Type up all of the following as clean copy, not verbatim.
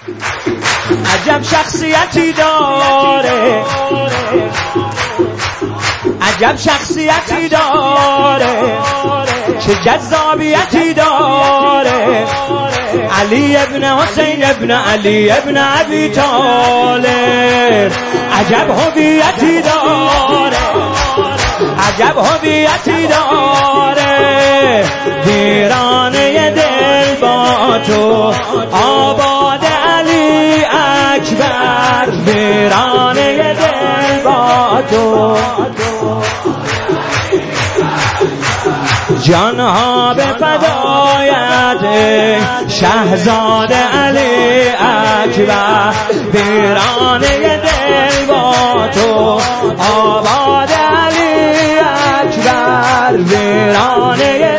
عجب شخصیتی داره، عجب شخصیتی داره، چه جذابیتی داره. علی ابن حسین ابن علی ابن ابی طالب عجب هویتی داره، عجب هویتی داره. ویرانه دل با تو آباد علی اکبر، ویرانه دل با تو. جانها به فدایت شهزاده علی اکبر، ویرانه دل با تو آباد علی اکبر، ویرانه.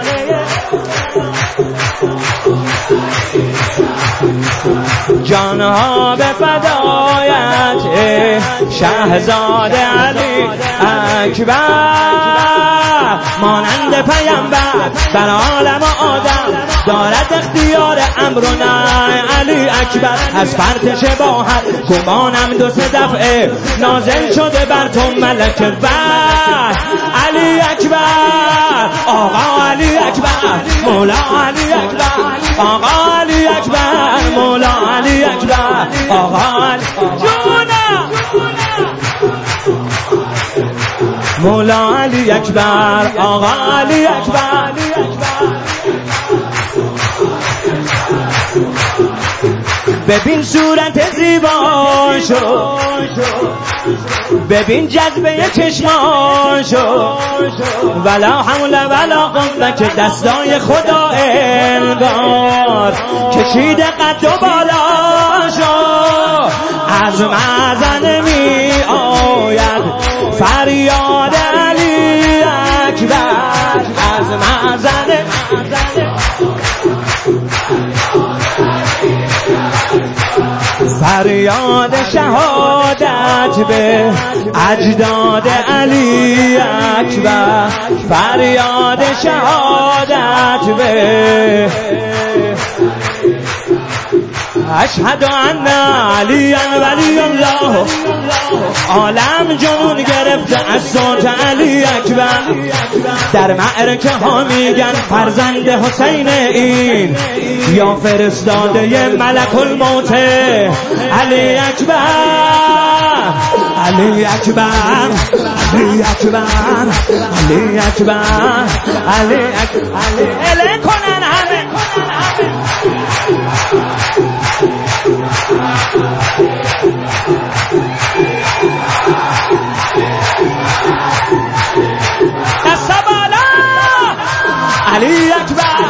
جانها به فدایت شهزاده علی اکبر، مانند پیامبر بر عالم آدم دارد اختیار امر و نهی. علی اکبر از پرتش باهر گمانم 2-3 دفعه نازل شده بر تو ملک وحی. علی اکبر، آقا علی اکبر، مولا علی اکبر، آقا علی اکبر، مولا علی اکبر، آقا علی جونا، مولا علی اکبر، آقا علی اکبر. ببین صورت زیباشو، ببین جذبه چشماشو، ولا حول ولا قوه که دستای خدا انگار کشیده قد و بالاشو. از معزن می آید فریاد علی اکبر، از معزن فریاد شهادت به اجداد علی اکبر، فریاد شهادت به اشهد ان علی ولی الله. عالم جنون گرفته از صوت علی اکبر، در معرکه ها میگن فرزند حسین این یا فرستاده ملک الموت. علی اکبر، علی اکبر، علی اکبر، علی اکبر، علی اکبر. اله کنن همه دست بالا. علی اکبر،